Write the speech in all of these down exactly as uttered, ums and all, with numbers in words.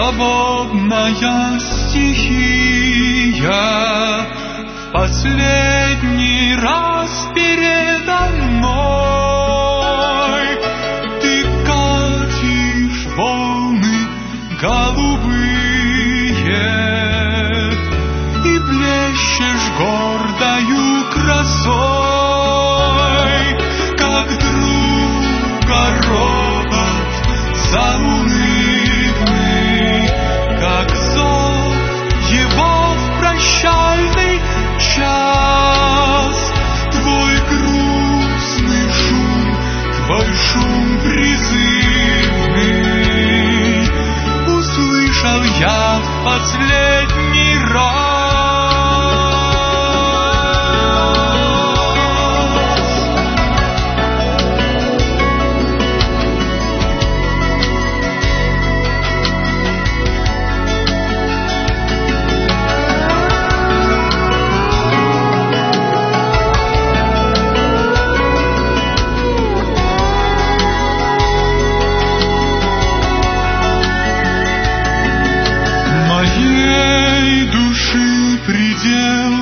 свободная стихия, в последний раз передо мной ты катишь волны голубые и блещешь гордою красой, как друга робот заунывный, как зов его в прощальный час. Твой грустный шум, твой шум призывный услышал я в последний раз. Предел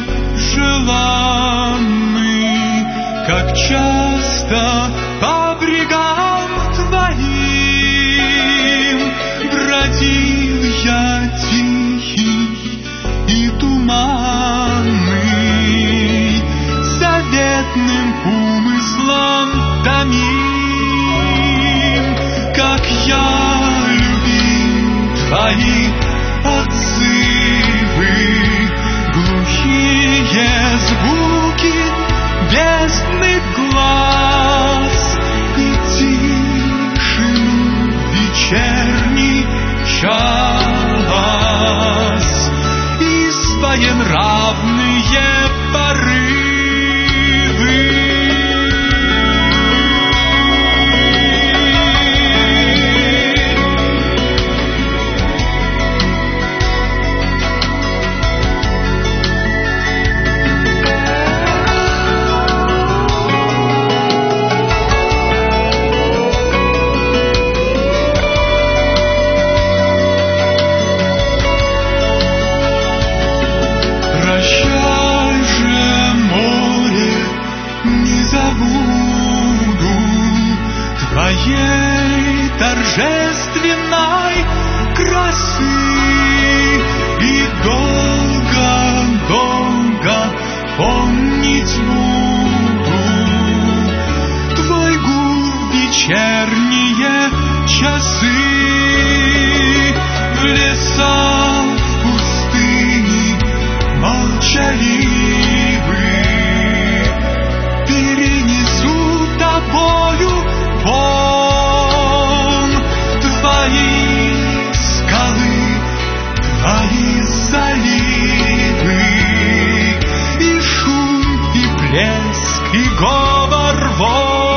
желанный, как часто по брегам твоим бродил я тихий и туманный, заветным умыслом томим, как я любим твои отзывы, глухие звуки бездных глаз и тишину вечерний час и своенравные порывы. Прощай же, море, не забуду твоей торжественной красы и долго-долго помнить буду твой гул в вечерние часы в лесах, в пустыне молчаливый перенесу тобою вон твои скалы, твои заливы и шум, и блеск, и говор волн.